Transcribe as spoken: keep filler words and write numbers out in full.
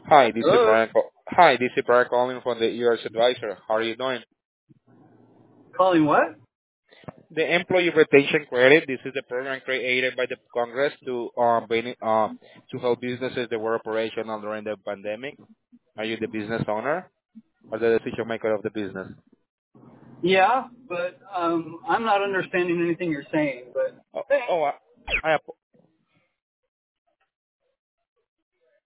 Hi, this is Hello? Brian. Call- Hi, this is Brian calling from the E R S Advisor. How are you doing? Calling what? The Employee Retention Credit. This is a program created by the Congress to um bene- uh, to help businesses that were operational during the pandemic. Are you the business owner or the decision maker of the business? Yeah, but um, I'm not understanding anything you're saying. But Oh, thanks. oh I, I, ap-